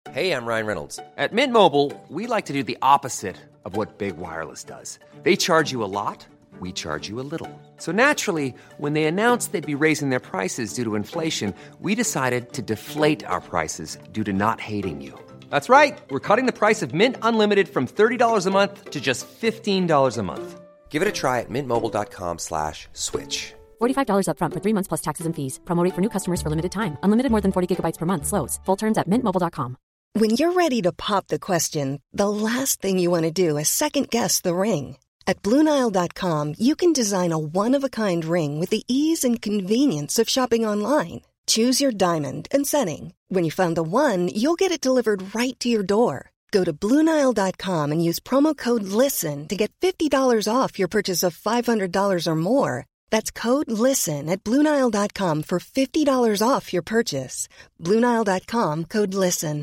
Hey, I'm Ryan Reynolds. At Mint Mobile, we like to do the opposite of what Big Wireless does. They charge you a lot, we charge you a little. So naturally, when they announced they'd be raising their prices due to inflation, we decided to deflate our prices due to not hating you. That's right. We're cutting the price of Mint Unlimited from $30 a month to just $15 a month. Give it a try at mintmobile.com/switch. $45 up front for 3 months plus taxes and fees. Promo rate for new customers for limited time. Unlimited more than 40 gigabytes per month. Slows full terms at mintmobile.com. When you're ready to pop the question, the last thing you want to do is second-guess the ring. At BlueNile.com, you can design a one-of-a-kind ring with the ease and convenience of shopping online. Choose your diamond and setting. When you find the one, you'll get it delivered right to your door. Go to BlueNile.com and use promo code LISTEN to get $50 off your purchase of $500 or more. That's code LISTEN at BlueNile.com for $50 off your purchase. BlueNile.com, code LISTEN.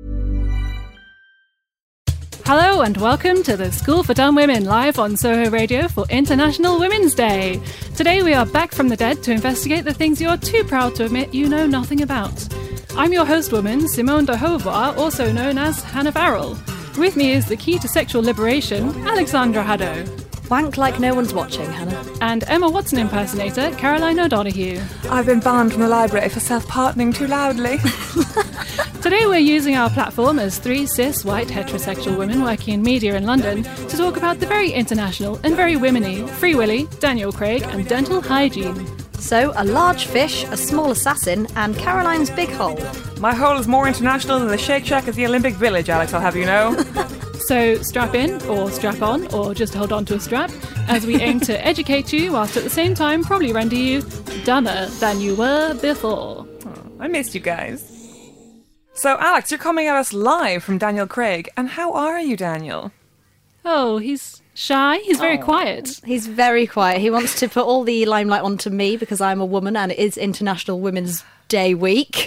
Hello and welcome to the School for Dumb Women live on Soho Radio for International Women's Day. Today we are back from the dead to investigate the things you're too proud to admit you know nothing about. I'm your host woman, Simone de Beauvoir, also known as Hannah Farrell. With me is the key to sexual liberation, Alexandra Haddo. Wank like no one's watching, Hannah. And Emma Watson impersonator, Caroline O'Donoghue. I've been banned from the library for self-partnering too loudly. Today we're using our platform as three cis, white, heterosexual women working in media in London to talk about the very international and very women-y Free Willy, Daniel Craig and dental hygiene. So, a large fish, a small assassin, and Caroline's big hole. My hole is more international than the Shake Shack at the Olympic Village, Alex, I'll have you know. So strap in, or strap on, or just hold on to a strap, as we aim to educate you whilst at the same time probably render you dumber than you were before. Oh, I missed you guys. So, Alex, you're coming at us live from Daniel Craig, and how are you, Daniel? Oh, he's shy. He's very quiet. He's very quiet. He wants to put all the limelight onto me because I'm a woman and it is International Women's Day week.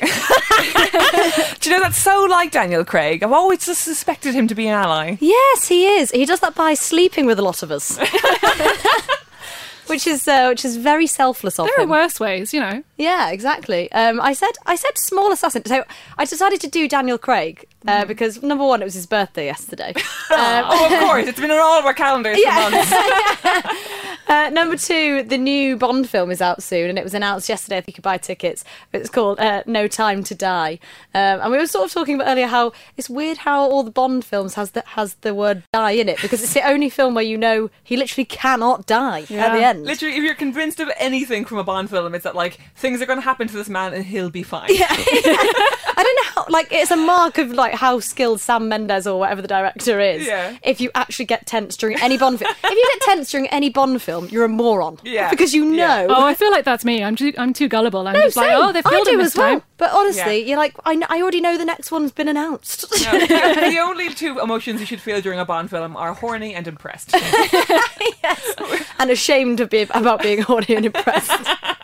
Do you know, that's so like Daniel Craig. I've always just suspected him to be an ally. Yes, he is. He does that by sleeping with a lot of us. Which is very selfless of him. There are worse ways, you know. Yeah, exactly. I said small assassin. So I decided to do Daniel Craig because, number one, it was his birthday yesterday. Oh, of course. It's been on all of our calendars for months. Number two, the new Bond film is out soon, and it was announced yesterday if you could buy tickets. It's called No Time to Die. And we were sort of talking about earlier how it's weird how all the Bond films has the word die in it, because it's the only film where you know he literally cannot die at the end. Literally, if you're convinced of anything from a Bond film, it's that, like, things are going to happen to this man and he'll be fine. Yeah. I don't know how, like, it's a mark of, like, how skilled Sam Mendes or whatever the director is. Yeah. If you actually get tense during any Bond film. If you get tense during any Bond film, you're a moron. Yeah. Because you know. Yeah. Oh, I feel like that's me. I'm too gullible. I'm just like, oh, they've killed him this time. But honestly, you're like, I already know the next one's been announced. No, the only two emotions you should feel during a Bond film are horny and impressed. Yes. And ashamed about being horny and impressed.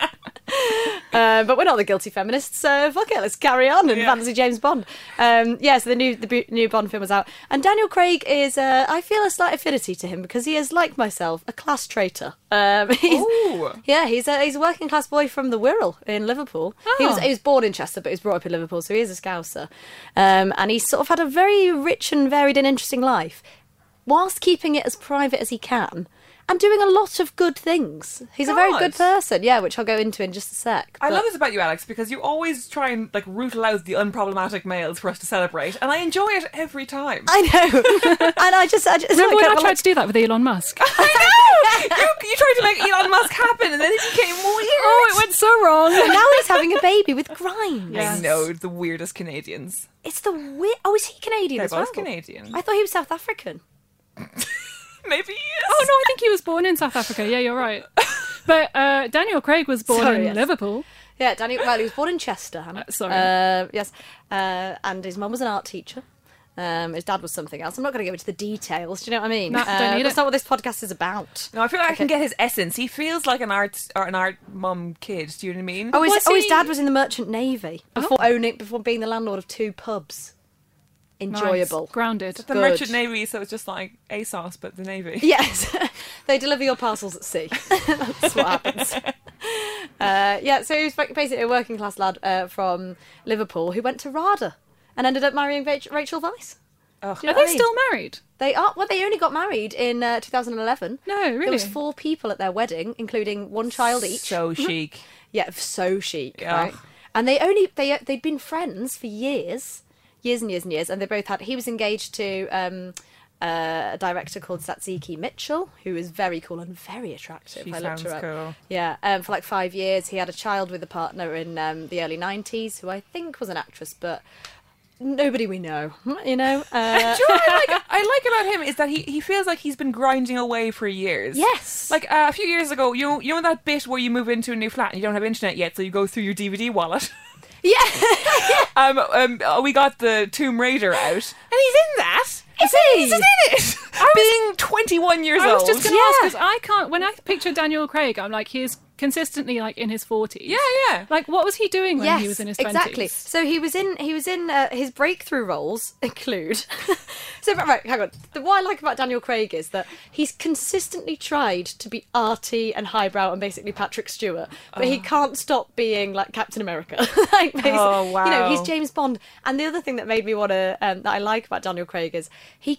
But we're not the guilty feminists, so fuck it, let's carry on and fantasy James Bond. So the new Bond film was out, and Daniel Craig is, I feel a slight affinity to him because he is, like myself, a class traitor. He's a working class boy from the Wirral in Liverpool. Oh. He was born in Chester, but he was brought up in Liverpool, so he is a Scouser. And he's sort of had a very rich and varied and interesting life, whilst keeping it as private as he can. And doing a lot of good things. He's a very good person, which I'll go into in just a sec. I love this about you, Alex, because you always try and, like, rootle out the unproblematic males for us to celebrate, and I enjoy it every time. I know. And I just remember when I tried to do that with Elon Musk? I know! You tried to make Elon Musk happen, and then it became weird. Oh, it went so wrong. And now he's having a baby with Grimes. Yes. I know, the weirdest Canadians. It's the weird... Oh, is he Canadian as well? They're both Canadian. I thought he was South African. Maybe he is. Oh, no, I think he was born in South Africa. Yeah, you're right. But Daniel Craig was born in Liverpool. Yeah, he was born in Chester, Hannah. Sorry. Yes. And his mum was an art teacher. His dad was something else. I'm not going to go into the details. Do you know what I mean? No, don't need that's it. not what this podcast is about. No, I feel like I can get his essence. He feels like an art mum kid. Do you know what I mean? His dad was in the Merchant Navy before being the landlord of 2 pubs. Enjoyable. Nice. Grounded. The Merchant Navy, so it's just like ASOS, but the Navy. Yes. They deliver your parcels at sea. That's what happens. So he was basically a working class lad from Liverpool who went to RADA. and ended up marrying Rachel Weisz. Oh. Do you Are know what they I mean? still married? They are. Well, they only got married in 2011. No, really? There was 4 people at their wedding, including 1 child each. So chic. Yeah, so chic, Yeah. right? And they'd been friends for years and years and years, and they both had. He was engaged to a director called Satsuki Mitchell, who is very cool and very attractive. She I looked sounds her up. cool. Yeah, for like 5 years. He had a child with a partner in the early 90s, who I think was an actress, but nobody we know, you know. Do you know what I like about him is that he feels like he's been grinding away for years. Yes. Like a few years ago, you know that bit where you move into a new flat and you don't have internet yet, so you go through your DVD wallet. Yeah. We got the Tomb Raider out, and he's in that. Is he? He's in it. Being 21 years I old. was just going to ask, Yeah. because I can't, when I picture Daniel Craig, I'm like, he's consistently like in his 40s. Yeah. Like, what was he doing when Yes, he was in his 20s? exactly. So he was in his breakthrough roles include. So right, hang on. What I like about Daniel Craig is that he's consistently tried to be arty and highbrow and basically Patrick Stewart, but he can't stop being like Captain America. Like, Oh, wow. You know, he's James Bond. And the other thing that made me want to that I like about Daniel Craig is he's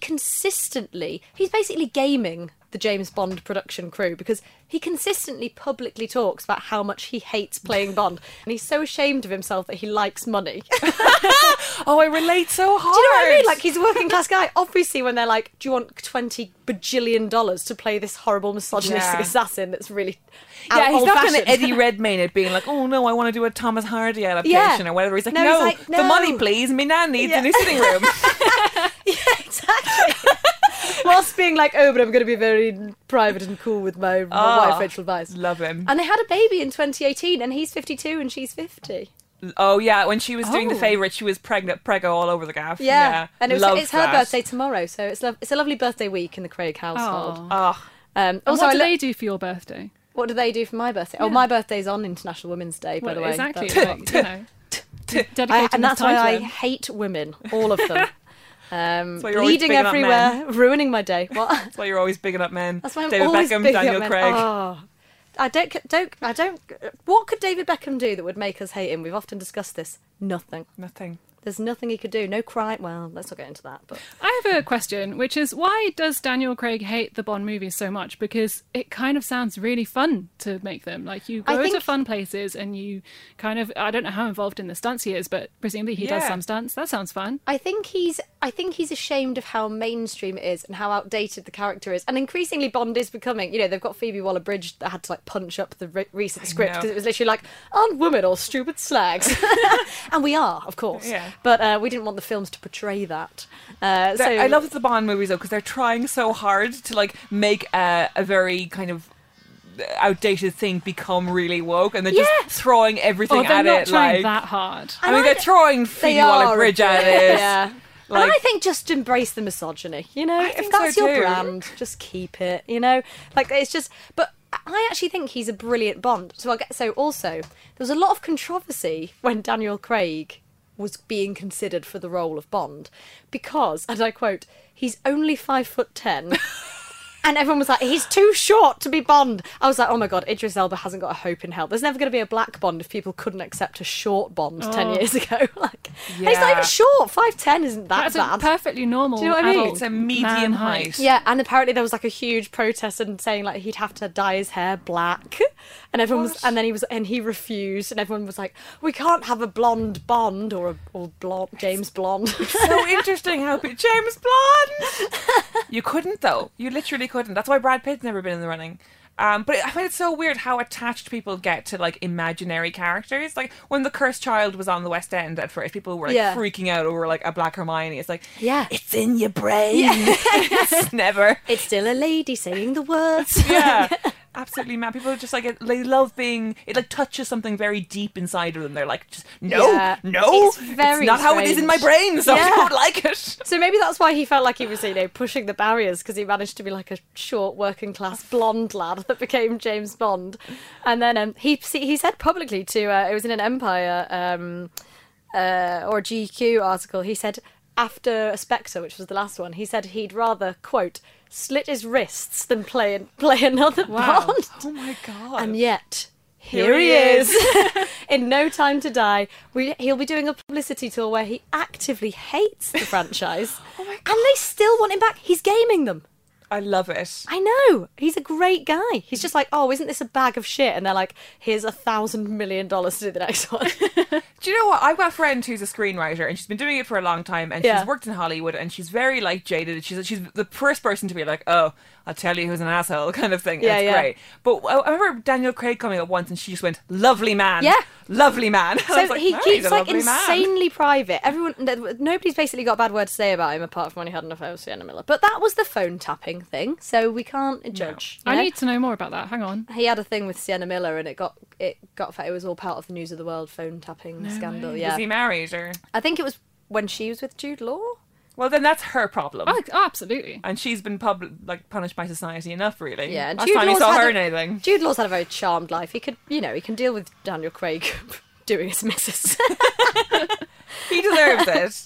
basically gaming the James Bond production crew, because he consistently publicly talks about how much he hates playing Bond, and he's so ashamed of himself that he likes money. Oh, I relate so hard. Do you know what I mean? Like, he's a working class guy. Obviously, when they're like, do you want $20 bajillion to play this horrible misogynistic Yeah. assassin that's really Yeah, he's not going old-fashioned? to Eddie Redmayne it being like, oh no, I want to do a Thomas Hardy adaptation or whatever. He's like, No, no, he's like, the no. money please, me nan needs Yeah. a new sitting room. Yeah, exactly. Whilst being like, oh, but I'm going to be very private and cool with my wife, Rachel Weisz. Love him. And they had a baby in 2018, and he's 52 and she's 50. Oh yeah, when she was doing The Oh. Favourite, she was prego all over the gaff. Yeah. And Love it's her that. birthday tomorrow, so it's a lovely birthday week in the Craig household. Oh, And Also, what I do lo- they do for your birthday? what do they do for my birthday? Oh, my birthday's on International Women's Day, by Well, the way. exactly. That's- Like, you know, dedicating and this that's why time to I them. hate women, all of them. why you're always Bleeding bigging up everywhere, ruining my day. What? that's why you're always bigging up men. That's why I'm David always Beckham, bigging up Daniel men. Craig. Oh. I don't. What could David Beckham do that would make us hate him? We've often discussed this. Nothing. Nothing. There's nothing he could do. No crime. Well, let's not get into that. But I have a question, which is, why does Daniel Craig hate the Bond movies so much? Because it kind of sounds really fun to make them. Like, you I go to think- fun places and you kind of, I don't know how involved in the stunts he is, but presumably he does Yeah. some stunts. That sounds fun. I think he's ashamed of how mainstream it is and how outdated the character is. And increasingly, Bond is becoming. You know, they've got Phoebe Waller-Bridge that had to like punch up the recent script know. because it was literally like, aren't women all stupid slags? And we are, of course. Yeah. But we didn't want the films to portray that. So I love the Bond movies though because they're trying so hard to like make a very kind of outdated thing become really woke, and they're Yeah. just throwing everything Oh, they're at not it. trying Like, that hard. I mean, they're throwing Phoebe Waller-Bridge at it. Yeah. Like- and I think just embrace the misogyny, you know? If think that's so your too. brand, just keep it, you know? Like, it's just... But I actually think he's a brilliant Bond. So also, there was a lot of controversy when Daniel Craig was being considered for the role of Bond because, and I quote, he's only 5'10". And everyone was like, he's too short to be Bond. I was like, oh my God, Idris Elba hasn't got a hope in hell. There's never going to be a black Bond if people couldn't accept a short Bond 10 years ago. Like, and he's not Yeah. even short. 5'10" isn't that That's bad. a perfectly normal Do you know what I mean? adult It's a medium man height. Yeah, and apparently there was like a huge protest and saying like he'd have to dye his hair black, and everyone was, and then he refused, and everyone was like, we can't have a blonde Bond or blonde James Blonde. So interesting how James Bond. You couldn't though. You literally couldn't. That's why Brad Pitt's never been in the running. But I find it so weird how attached people get to like imaginary characters. Like when The Cursed Child was on the West End at first, people were like Yeah. freaking out over like a black Hermione. It's like, Yeah. it's in your brain. It's never. It's still a lady saying the words. Yeah. Absolutely mad. People are just like they love being. It like touches something very deep inside of them. They're like, just no, Yeah. no, It's very not how it is in my strange. brain. So Yeah. I don't like it. So maybe that's why he felt like he was, you know, pushing the barriers because he managed to be like a short, working class blonde lad that became James Bond. And then he said publicly to it was in an Empire or a GQ article. He said after Spectre, which was the last one, he said he'd rather quote slit his wrists than play another Wow. Bond. Oh my god. And yet here he is. In No Time to Die, he'll be doing a publicity tour where he actively hates the franchise. Oh my And they still want him back. He's gaming them. I love it. I know. He's a great guy. He's just like, oh, isn't this a bag of shit? And they're like, here's $1,000 million to do the next one. Do you know what? I've got a friend who's a screenwriter, and she's been doing it for a long time, and Yeah. she's worked in Hollywood, and she's very like jaded. She's the first person to be like, oh, I'll tell you who's an asshole, kind of thing. Yeah, It's yeah. great. But I remember Daniel Craig coming up once, and she just went, "Lovely man, Yeah. lovely man." And I was So like, he "Oh, keeps he's a like lovely man." insanely private. Nobody's basically got a bad word to say about him apart from when he had an affair with Sienna Miller. But that was the phone tapping thing, so we can't judge. you I know? need to know more about that. Hang on. He had a thing with Sienna Miller, and it was all part of the News of the World phone tapping scandal. Was Yeah, he married or? I think it was when she was with Jude Law. Well, then that's her problem. Oh, absolutely. And she's been punished by society enough, really. Yeah, and Last Jude time you Law's saw had her a- in anything. Jude Law's had a very charmed life. He can deal with Daniel Craig doing his missus. He deserves it.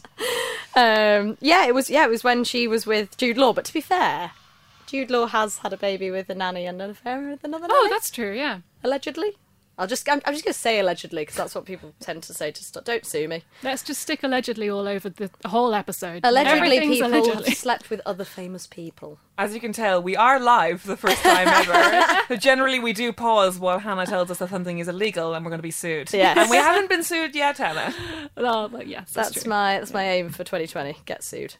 It was when she was with Jude Law. But to be fair, Jude Law has had a baby with a nanny and an affair with another nanny. Oh, that's true, yeah. Allegedly. I'm just going to say allegedly because that's what people tend to say to stop. Don't sue me. Let's just stick allegedly all over the whole episode. Allegedly, Everything's people allegedly. slept with other famous people. As you can tell, we are live for the first time ever. So generally, we do pause while Hannah tells us that something is illegal and we're going to be sued. Yes. And we haven't been sued yet, Hannah. Oh, but yes, that's That's true. my aim for 2020. Get sued.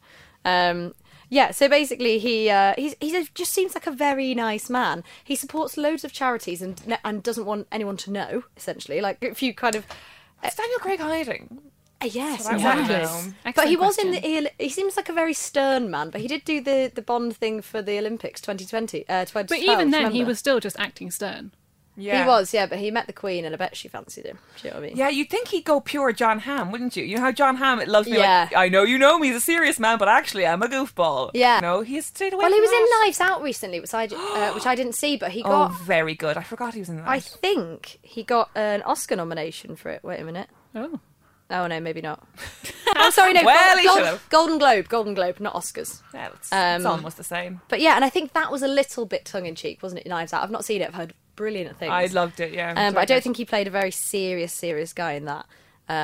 So basically, he just seems like a very nice man. He supports loads of charities and doesn't want anyone to know. Essentially, like if you kind of Is Daniel Craig hiding? yes, That's what I wanna exactly. know. But he Excellent was question. in he seems like a very stern man. But he did do the Bond thing for the Olympics 2020. 2012, But even then, he remember? was still just acting stern. Yeah. He was, yeah. But he met the Queen, and I bet she fancied him. Do you know what I mean? Yeah, you'd think he'd go pure John Hamm, wouldn't you? You know how John Hamm loves me Yeah. like, I know you know me, he's a serious man, but actually I'm a goofball. Yeah. No, he's stayed away Well, he from was in that. Knives Out recently, which I didn't see, but he Oh, got. very good. I forgot he was in that. I think he got an Oscar nomination for it. Wait a minute. Oh. Oh no, maybe not. I'm sorry, no. Well, he should've. Golden Globe, not Oscars. Yeah, it's almost the same. But yeah, and I think that was a little bit tongue in cheek, wasn't it? Knives Out. I've not seen it. I've heard brilliant things. I loved it, yeah. But I don't think he played a very serious guy in that.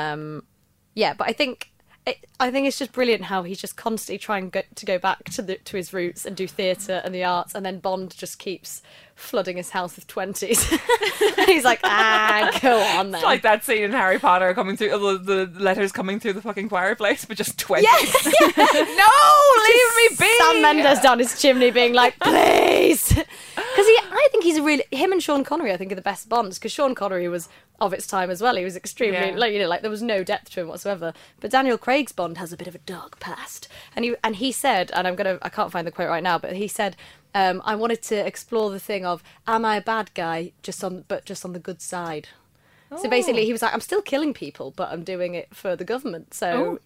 But I think it's just brilliant how he's just constantly trying to go back to his roots and do theatre and the arts, and then Bond just keeps flooding his house with 20s. He's like, go on then. It's like that scene in Harry Potter coming through, the letters coming through the fucking fireplace, but just 20. Yeah. No, leave me be! Sam Mendes down his chimney being like, please. Because I think he's him and Sean Connery, I think, are the best Bonds, because Sean Connery was of its time as well. He was extremely, Yeah. there was no depth to him whatsoever. But Daniel Craig's Bond has a bit of a dark past. And he said, and I can't find the quote right now, but he said, I wanted to explore the thing of, am I a bad guy just on the good side? So basically, he was like, I'm still killing people, but I'm doing it for the government. So,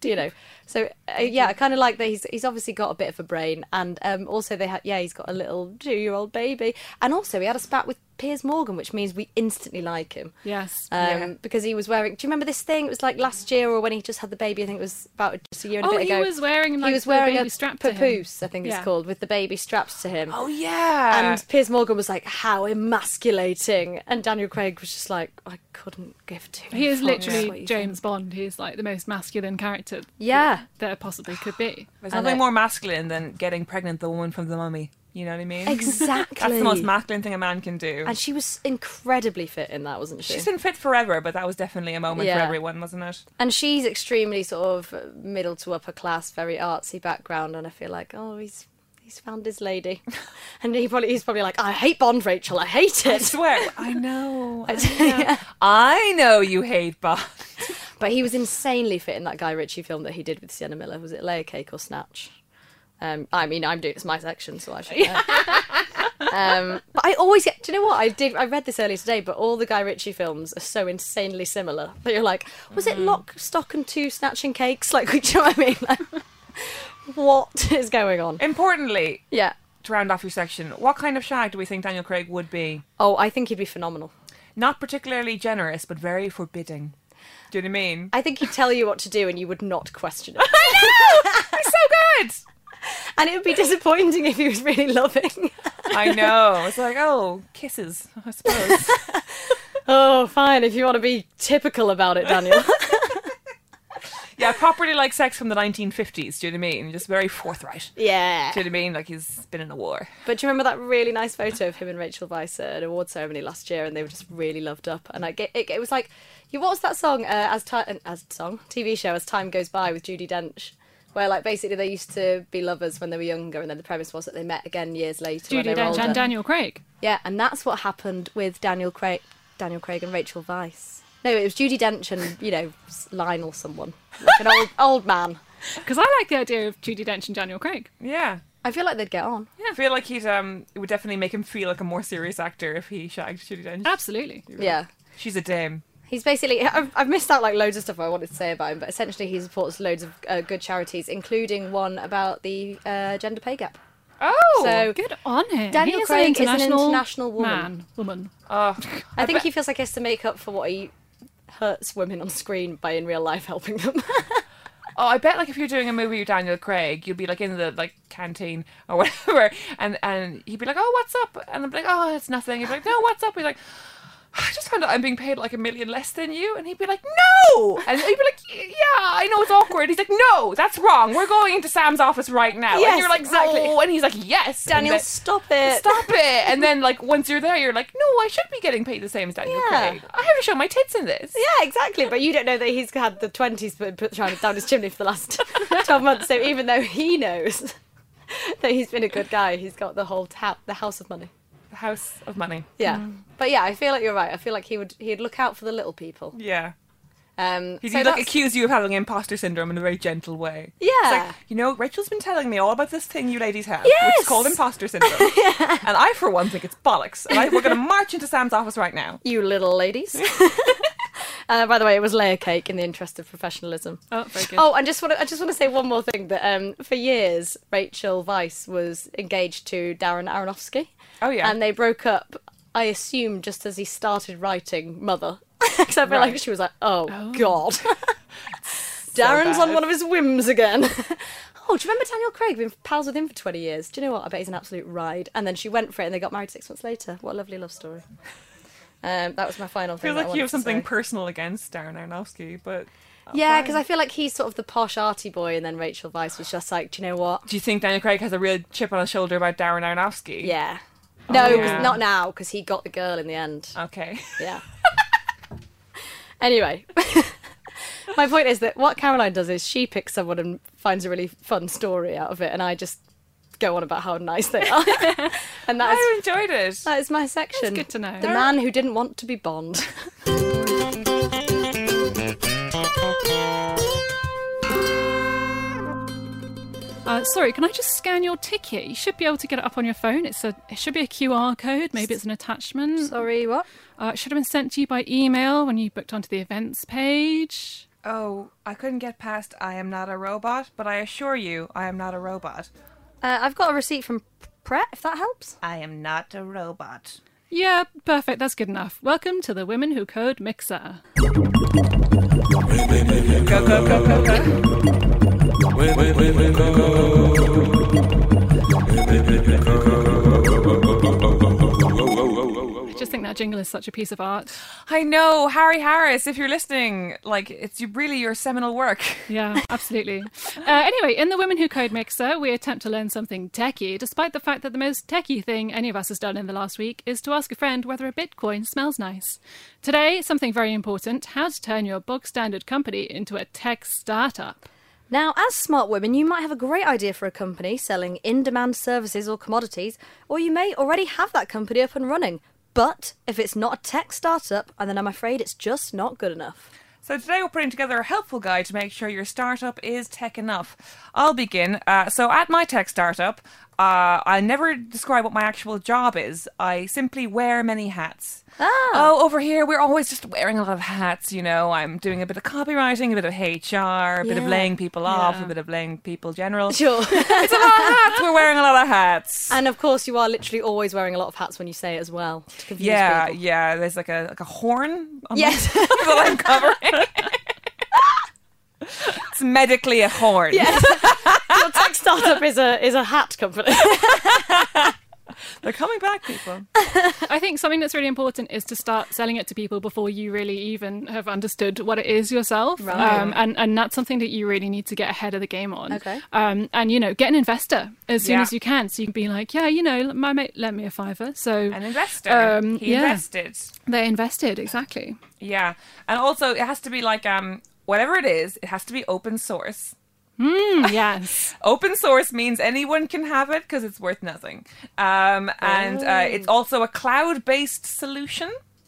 I kind of like that he's obviously got a bit of a brain. And also, he's got a little 2-year-old baby. And also, he had a spat with Piers Morgan, which means we instantly like him. Yes. Because he was wearing, do you remember this thing? It was like last year or when he just had the baby. I think it was about just a year and a bit ago. He was wearing like he was the wearing baby a strap to him. papoose, I think it's Yeah. called, with the baby strapped to him. Oh, yeah. And Piers Morgan was like, how emasculating. And Daniel Craig was just like, I couldn't give two. He is fucks what literally you James Bond. He's like the most masculine character Yeah. there possibly could be. There's And nothing it- more masculine than getting pregnant the woman from the Mummy. You know what I mean? Exactly. That's the most masculine thing a man can do. And she was incredibly fit in that, wasn't she? She's been fit forever, but that was definitely a moment for Yeah. everyone, wasn't it? And she's extremely sort of middle to upper class, very artsy background, and I feel like, oh, he's found his lady. And he's probably like, I hate Bond, Rachel, I hate I it. swear. I know. Yeah. I know you hate Bond. But he was insanely fit in that Guy Ritchie film that he did with Sienna Miller. Was it Layer Cake or Snatch? I'm doing it's my section, so I should know. But I always get. Do you know what I read this earlier today? But all the Guy Ritchie films are so insanely similar that you're like, was it Lock, Stock, and Two Snatching Cakes? Like, do you know what I mean? Like, what is going on? Importantly, Yeah. to round off your section, what kind of shag do we think Daniel Craig would be? Oh, I think he'd be phenomenal. Not particularly generous, but very forbidding. Do you know what I mean? I think he'd tell you what to do and you would not question it. He's so good! And it would be disappointing if he was really loving. I know. It's like, oh, kisses, I suppose. Oh, fine, if you want to be typical about it, Daniel. Yeah, properly like sex from the 1950s, do you know what I mean? Just very forthright. Yeah. Do you know what I mean? Like he's been in a war. But do you remember that really nice photo of him and Rachel Weisz at an award ceremony last year, and they were just really loved up? And it was like, what was that song? TV show As Time Goes By with Judi Dench, where like basically they used to be lovers when they were younger, and then the premise was that they met again years later. when Judi they were Dench older. and Daniel Craig. Yeah, and that's what happened with Daniel Craig and Rachel Weisz. No, it was Judi Dench and, Lionel someone. Like an old man. Because I like the idea of Judi Dench and Daniel Craig. Yeah. I feel like they'd get on. Yeah, I feel like it would definitely make him feel like a more serious actor if he shagged Judi Dench. Absolutely. Yeah. She's a dame. He's basically... I've missed out like loads of stuff I wanted to say about him, but essentially he supports loads of good charities, including one about the gender pay gap. Oh! So Good on him. Daniel He's Craig an is an international woman. Oh, I think he feels like he has to make up for what he hurts women on screen by in real life helping them. Oh, I bet like if you're doing a movie with Daniel Craig, you'll be like in the like canteen or whatever, and he'd be like, "Oh, what's up?" And I'm like, "Oh, it's nothing." He'd be like, "No, what's up?" He's like, "I just found out I'm being paid like $1 million less than you," and he'd be like, "No!" And he'd be like, "Yeah, I know it's awkward." He's like, "No, that's wrong. We're going into Sam's office right now." Yes, and you're like, exactly. "No," and he's like, "Yes." Daniel, And then, stop it. Stop it. And then like once you're there, you're like, "No, I should be getting paid the same as Daniel Yeah. Craig. I have to show my tits in this." Yeah, exactly. But you don't know that he's had the 20s put trying down his chimney for the last 12 months. So even though he knows that he's been a good guy, he's got the whole the house of money. The House of Money. Yeah. But yeah, I feel like you're right. I feel like he'd look out for the little people. Yeah. So He'd like that's- accuse you of having imposter syndrome in a very gentle way. Yeah. It's like, Rachel's been telling me all about this thing you ladies have, Yes. which is called imposter syndrome. And I, for one, think it's bollocks. And we're going to march into Sam's office right now. You little ladies. By the way, it was layer cake in the interest of professionalism. Oh, very good. Oh, and I just want to say one more thing that for years Rachel Weisz was engaged to Darren Aronofsky. Oh, yeah. And they broke up, I assume, just as he started writing Mother. Because I feel like she was like, oh. God. Darren's on bad. one of his whims again. Oh, do you remember Daniel Craig? Been pals with him for 20 years. Do you know what? I bet he's an absolute ride. And then she went for it and they got married 6 months later. What a lovely love story. That was my final I thing. feel that I like wanted you have to something say. personal against Darren Aronofsky, but... Yeah, fine. because I feel like he's sort of the posh arty boy, and then Rachel Weisz was just like, do you know what? Do you think Daniel Craig has a real chip on his shoulder about Darren Aronofsky? Yeah. No, yeah. not now, because he got the girl in the end. Okay. Yeah. Anyway, my point is that what Caroline does is she picks someone and finds a really fun story out of it, and I just go on about how nice they are. And I enjoyed it. that is my section. That's good to know. The man who didn't want to be Bond. Sorry, can I just scan your ticket? You should be able to get it up on your phone. It should be a QR code. Maybe it's an attachment. Sorry, what? It should have been sent to you by email when you booked onto the events page. Oh, I couldn't get past I am not a robot, but I assure you, I am not a robot. I've got a receipt from Pret, if that helps. I am not a robot. Yeah, perfect. That's good enough. Welcome to the Women Who Code Mixer. Go, go, go, go, go. I just think that jingle is such a piece of art. I know, Harry Harris, if you're listening, like, it's really your seminal work. Yeah, absolutely. Anyway, in the Women Who Code Mixer, we attempt to learn something techie, despite the fact that the most techie thing any of us has done in the last week is to ask a friend whether a Bitcoin smells nice. Today, something very important, how to turn your bog standard company into a tech startup. Now, as smart women, you might have a great idea for a company selling in-demand services or commodities, or you may already have that company up and running. But if it's not a tech startup, then I'm afraid it's just not good enough. So today we're putting together a helpful guide to make sure your startup is tech enough. I'll begin. So at my tech startup, I never describe what my actual job is. I simply wear many hats. Oh, over here we're always just wearing a lot of hats, you know. I'm doing a bit of copywriting, a bit of HR, a bit of laying people off, a bit of laying people general. Sure. It's a lot of hats. We're wearing a lot of hats. And of course, you are literally always wearing a lot of hats when you say it as well, to confuse Yeah, people. yeah. There's like a horn on Yes. that I'm covering. It's medically a horn. Yes. Your tech startup is a hat company. They're coming back, people. I think something that's really important is to start selling it to people before you really even have understood what it is yourself. Right. And that's something that you really need to get ahead of the game on. Okay. And, get an investor as soon as you can. So you can be like, my mate lent me a $5. So An investor. He yeah. invested. They invested, exactly. Yeah. And also, it has to be like, whatever it is, it has to be open source. Yes. Open source means anyone can have it because it's worth nothing. And it's also a cloud-based solution,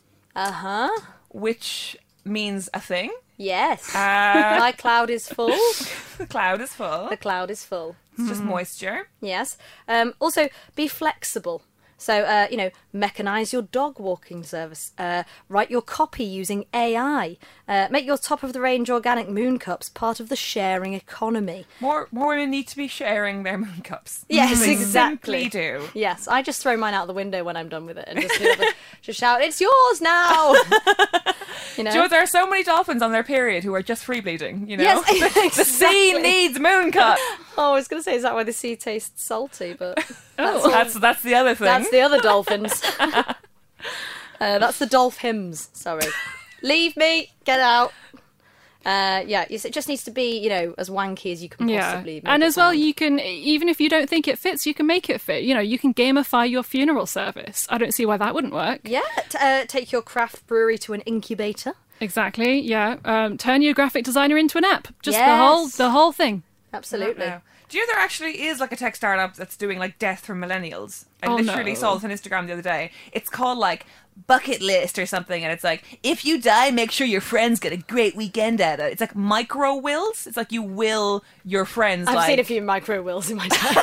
which means a thing. Yes. My cloud is full. The cloud is full. The cloud is full. It's just moisture. Yes. Also, be flexible. So, mechanize your dog walking service. Write your copy using AI. Make your top-of-the-range organic moon cups part of the sharing economy. More women need to be sharing their moon cups. Yes, They exactly. simply do. Yes, I just throw mine out the window when I'm done with it and just shout, "It's yours now!" Do you know, there are so many dolphins on their period who are just free bleeding, Yes, The sea exactly. needs moon cup. Oh, I was going to say, is that why the sea tastes salty? But That's the other thing. that's the other dolphins. That's the dolph hymns. Sorry. Leave me. Get out. It just needs to be, as wanky as you can possibly make and it as well, sound. you can, even if you don't think it fits, you can make it fit. You can gamify your funeral service. I don't see why that wouldn't work. Yeah, take your craft brewery to an incubator. Exactly. Yeah. Turn your graphic designer into an app. Just Yes. the whole thing. Absolutely. No. Do you know there actually is like a tech startup that's doing like death for millennials? I Oh, literally no. saw this on Instagram the other day. It's called like Bucket List or something, and it's like, if you die, make sure your friends get a great weekend at it. It's like micro wills. It's like you will your friends. I've like seen a few micro wills in my time.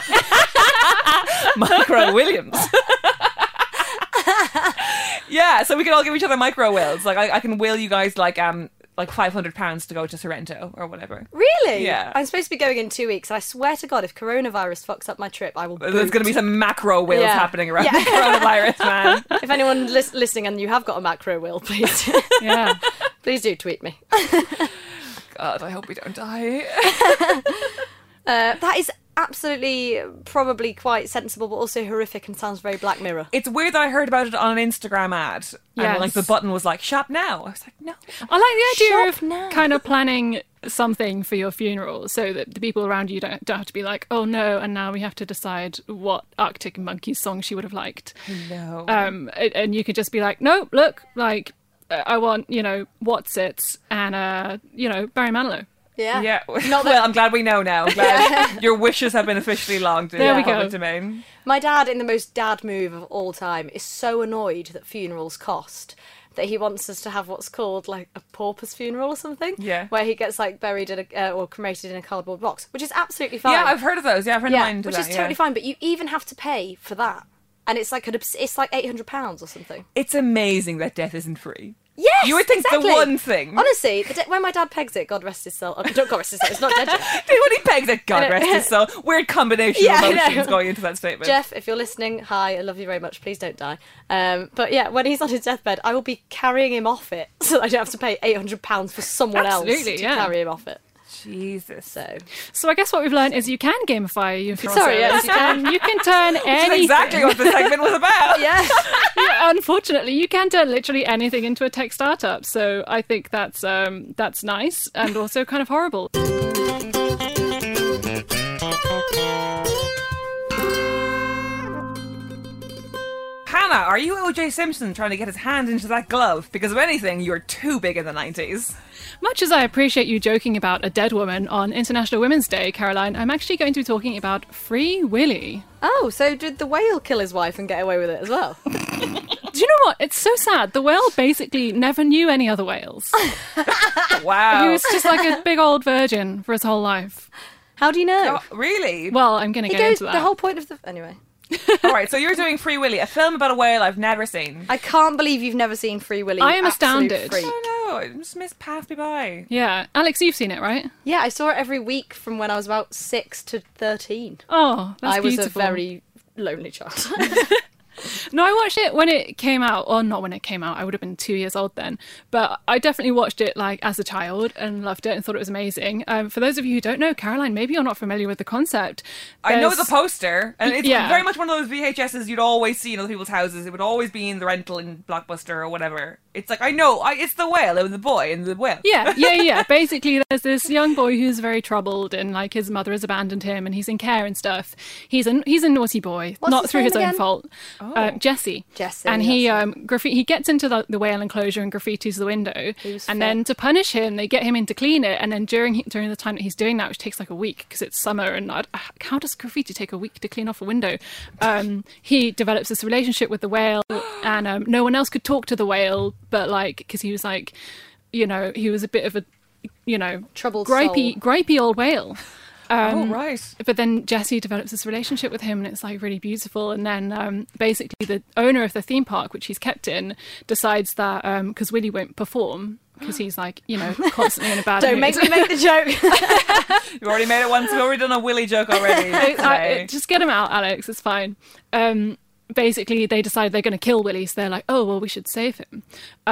Micro Williams. Yeah, so we can all give each other micro wills. Like I can will you guys like £500 to go to Sorrento or whatever. Really? Yeah. I'm supposed to be going in 2 weeks, and I swear to God, if coronavirus fucks up my trip, I will There's boot. going to be some macro wills Yeah. happening around Yeah. the coronavirus, man. If anyone listening and you have got a macro will, please, Yeah. please do tweet me. God, I hope we don't die. That is absolutely probably quite sensible, but also horrific and sounds very Black Mirror. It's weird that I heard about it on an Instagram ad. And Yes. like the button was like, shop now. I was like, no. I like the idea Shop of now. kind of planning something for your funeral so that the people around you don't have to be like, oh no, and now we have to decide what Arctic Monkeys song she would have liked. No. And you could just be like, no, look, like, I want, What's It and, Barry Manilow. Yeah. Yeah. Not that- Well, I'm glad we know now. I'm glad your wishes have been officially logged in There we the public go. domain. My dad, in the most dad move of all time, is so annoyed that funerals cost that he wants us to have what's called like a pauper's funeral or something. Yeah. Where he gets like buried in or cremated in a cardboard box, which is absolutely fine. Yeah, I've heard of those. Yeah, a friend of mine did which that. is totally fine. But you even have to pay for that, and it's like it's like £800 or something. It's amazing that death isn't free. Yes, You would think exactly. the one thing. Honestly, when my dad pegs it, God rest his soul. Don't God rest his soul. It's not dead yet. Dude, when he pegs it, God rest his soul. Weird combination Yeah, of I know. emotions going into that statement. Jeff, if you're listening, hi, I love you very much. Please don't die. But yeah, when he's on his deathbed, I will be carrying him off it so that I don't have to pay £800 for someone else Absolutely, to yeah. carry him off it. Jesus. So I guess what we've learned is you can gamify your funeral Sorry, yes, service, you can. and you can turn Which anything. is exactly what the segment was about. yeah. Yeah, unfortunately, you can turn literally anything into a tech startup. So I think that's nice and also kind of horrible. Hannah, are you O.J. Simpson trying to get his hand into that glove? Because if anything, you're too big in the 90s. Much as I appreciate you joking about a dead woman on International Women's Day, Caroline, I'm actually going to be talking about Free Willy. Oh, so did the whale kill his wife and get away with it as well? Do you know what? It's so sad. The whale basically never knew any other whales. Wow. He was just like a big old virgin for his whole life. How do you know? Oh, really? Well, I'm going to He get goes, into that. the whole point of the... Anyway. All right, so you're doing Free Willy, a film about a whale I've never seen. I can't believe you've never seen Free Willy. I am Absolute astounded. freak. I don't know, it just passed me by. Yeah. Alex, you've seen it, right? Yeah, I saw it every week from when I was about 6 to 13. Oh, that's I was beautiful. a very lonely child. No, I watched it when it came out, or not when it came out. I would have been 2 years old then, but I definitely watched it like as a child and loved it and thought it was amazing. For those of you who don't know, Caroline, maybe you're not familiar with the concept. I know the poster, and it's Yeah. very much one of those VHSs you'd always see in other people's houses. It would always be in the rental in Blockbuster or whatever. It's like, I know, it's the whale, and the boy, and the whale. Yeah. Basically, there's this young boy who's very troubled, and like his mother has abandoned him, and he's in care and stuff. He's a naughty boy, What's not his through name his own again? fault. Jesse. Jesse, And he that's he gets into the whale enclosure and graffitis the window, was and fair. then to punish him, they get him in to clean it. And then during the time that he's doing that, which takes like a week because it's summer, and how does graffiti take a week to clean off a window? He develops this relationship with the whale, and no one else could talk to the whale, but like because he was like, he was a bit of a, Troubled soul. gripey old whale. Oh, right. But then Jesse develops this relationship with him, and it's like really beautiful. And then basically the owner of the theme park, which he's kept in, decides that because Willy won't perform because he's like, constantly in a bad Don't mood. make me make the joke. You've already made it once. We've already done a Willy joke already. today. Just get him out, Alex. It's fine. Basically, they decide they're going to kill Willy, so they're like, oh, well, we should save him.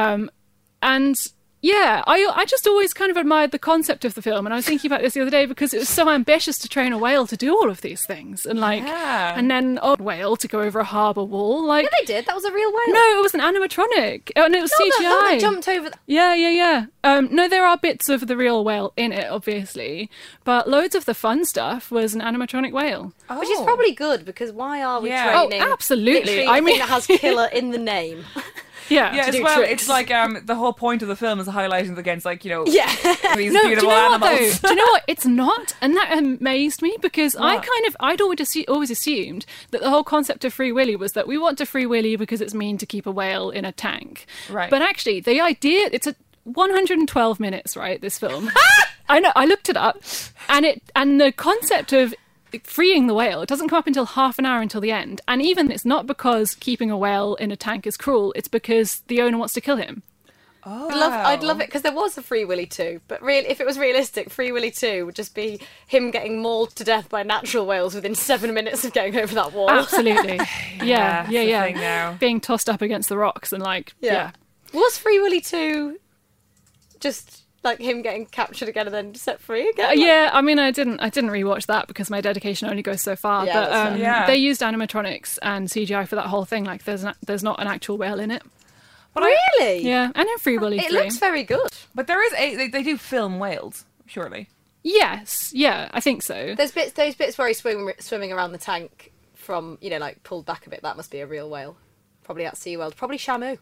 And yeah, I just always kind of admired the concept of the film, and I was thinking about this the other day because it was so ambitious to train a whale to do all of these things, and like, Yeah. and then old whale to go over a harbour wall, like. Yeah, they did. That was a real whale. No, it was an animatronic, and it was CGI. No, they jumped over. Yeah. No, there are bits of the real whale in it, obviously, but loads of the fun stuff was an animatronic whale. Which is probably good because why are we Yeah. training? Oh, absolutely. literally I a thing mean- that has killer in the name. Yeah. Yeah, as do well, tricks. it's like the whole point of the film is highlighting against, like, Yeah. these No, do you beautiful know what animals. though? Do you know what? It's not, and that amazed me because I'd always assumed that the whole concept of Free Willy was that we want to free Willy because it's mean to keep a whale in a tank. Right. But actually, the idea it's a 112 minutes, right? This film. I know. I looked it up, and the concept of freeing the whale, it doesn't come up until half an hour until the end. And even it's not because keeping a whale in a tank is cruel, it's because the owner wants to kill him. I'd love it because there was a Free Willy 2, but if it was realistic, Free Willy 2 would just be him getting mauled to death by natural whales within 7 minutes of getting over that wall. Absolutely. that's the Yeah. thing now. Being tossed up against the rocks and like, yeah. Was Free Willy 2 just like him getting captured again and then set free again? Yeah, I mean, I didn't rewatch that because my dedication only goes so far. Yeah, but that's fair. Yeah. they used animatronics and CGI for that whole thing. Like, there's not an actual whale in it. But Really? Yeah, and in Free Willy 3. It looks very good. But there is they do film whales, surely. Yes, yeah, I think so. Those bits where he's swimming around the tank from, like pulled back a bit, that must be a real whale. Probably at SeaWorld. Probably Shamu.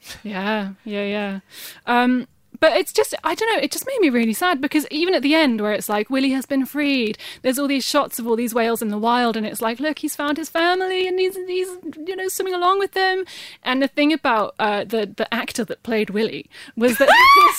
Yeah. But it's just, I don't know, it just made me really sad because even at the end where it's like, Willy has been freed, there's all these shots of all these whales in the wild and it's like, look, he's found his family and he's swimming along with them. And the thing about the actor that played Willy was that...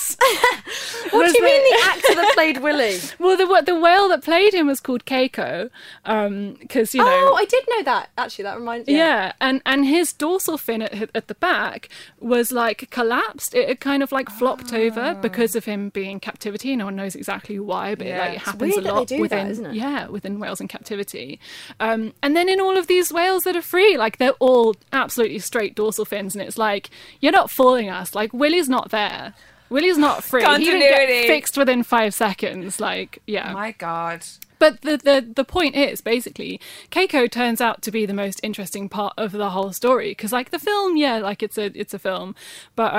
What do you mean the actor that played Willy? Well, the whale that played him was called Keiko, because, Oh, I did know that. Actually, that reminds me. Yeah, and his dorsal fin at the back was like collapsed. It had kind of like flopped over because of him being in captivity. No one knows exactly why, but Yeah. it It's happens a weird that lot they do that, within isn't it? within whales in captivity. And then in all of these whales that are free, like they're all absolutely straight dorsal fins, and it's like you're not fooling us. Like Willy's not there. Willy's not free. He didn't Continuity. get fixed within 5 seconds. Like, yeah. My God. But the point is, basically, Keiko turns out to be the most interesting part of the whole story. Because, like, the film, yeah, like, it's a film. But,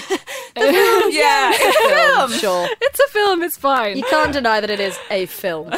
Yeah, it's a film. Sure. it's a film, it's fine. You can't deny that it is a film.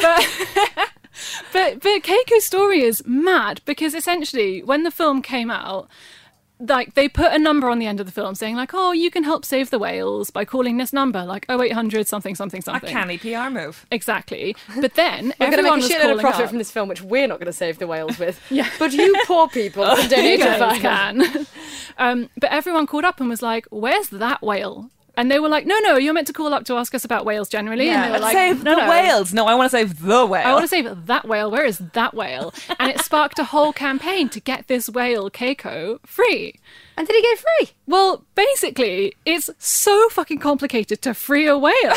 But Keiko's story is mad. Because, essentially, when the film came out, like, they put a number on the end of the film saying, like, oh, you can help save the whales by calling this number, like 0800 something, something, A something. canny PR move. Exactly. But then We're going to everyone make a was shitload calling of profit up. from this film, which we're not going to save the whales with. Yeah. But you poor people can You donate to guys Fiverr. can. But everyone called up and was like, where's that whale? And they were like, no, you're meant to call up to ask us about whales generally. And they were Let's like, save no, the whales. No, I want to save the whale. I want to save that whale. Where is that whale? And it sparked a whole campaign to get this whale, Keiko, free. And did he go free? Well, basically, it's so fucking complicated to free a whale.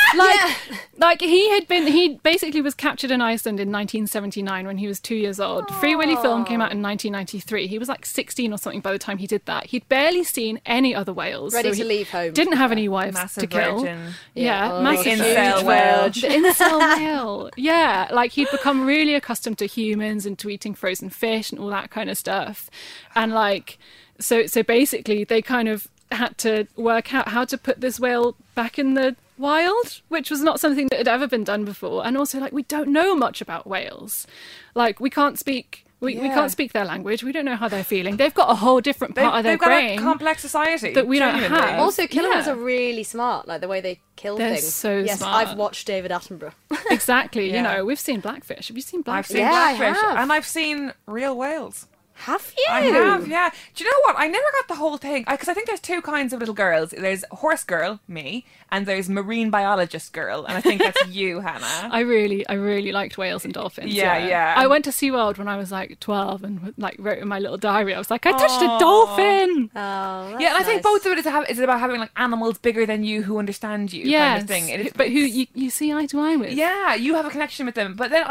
Like he basically was captured in Iceland in 1979 when he was 2 years old. Free Willy film came out in 1993. He was like 16 or something by the time he did that. He'd barely seen any other whales. Ready to leave home. Didn't have any wives Massive to kill. virgin. Yeah, Oh, massive incel huge whale. The incel whale. Yeah, like he'd become really accustomed to humans and to eating frozen fish and all that kind of stuff. And like, so basically they kind of had to work out how to put this whale back in the wild, which was not something that had ever been done before. And also, like, we don't know much about whales. Like, we can't speak... We can't speak their language. We don't know how they're feeling. They've got a whole different part of their They've got brain a complex society that we don't genuinely. have. Also, killers Yeah. are really smart, like the way they kill They're things. so yes, smart. I've watched David Attenborough. Exactly. Yeah. You know, we've seen Blackfish. Have you seen I've Blackfish? seen Yeah, I Blackfish, have. and I've seen real whales. Have you? I have, yeah. Do you know what? I never got the whole thing. Because I think there's two kinds of little girls. There's horse girl, me, and there's marine biologist girl. And I think that's you, Hannah. I really liked whales and dolphins. Yeah. I went to SeaWorld when I was like 12 and like wrote in my little diary. I was like, I touched a Aw. dolphin. Oh, that's Yeah, and I think nice. both of it is about having like animals bigger than you who understand you, kind of thing. It is, but who you see eye to eye with. yeah, you have a connection with them. But then